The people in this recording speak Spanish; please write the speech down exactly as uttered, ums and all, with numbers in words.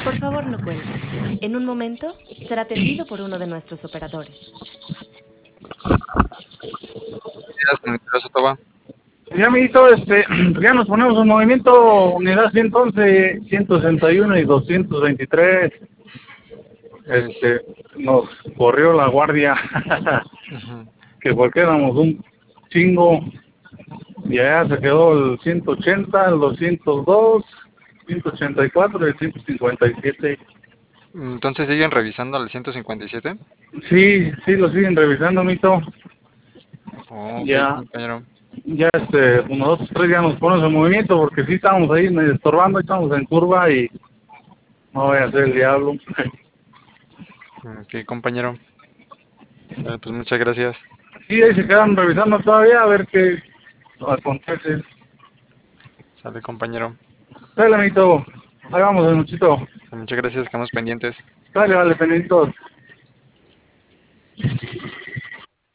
Por favor, no cuelgue. En un momento será atendido por uno de nuestros operadores. Días, monitoreo Sotoba. Ya, amiguito, este, ya nos ponemos en movimiento, unidad ciento once, ciento sesenta y uno y doscientos veintitrés. Es, Este, nos corrió la guardia, ujú. que porque éramos un chingo, y allá se quedó el ciento ochenta, el doscientos dos, ciento ochenta y cuatro y el ciento cincuenta y siete. Entonces siguen revisando al ciento cincuenta y siete. Sí, sí, lo siguen revisando, mito. Oh, ok, Ya, compañero. ya, este, pues nosotros tres ya nos ponemos en movimiento, porque sí estamos ahí medio estorbando, estamos en curva y no voy a hacer el diablo. Ok, compañero. Bueno, pues muchas gracias. Sí, ahí se quedan revisando todavía a ver qué acontece. Sale, compañero. Dale, amito. Ahí vamos, Nochito. Muchas gracias, quedamos pendientes. Dale, vale, pendientes.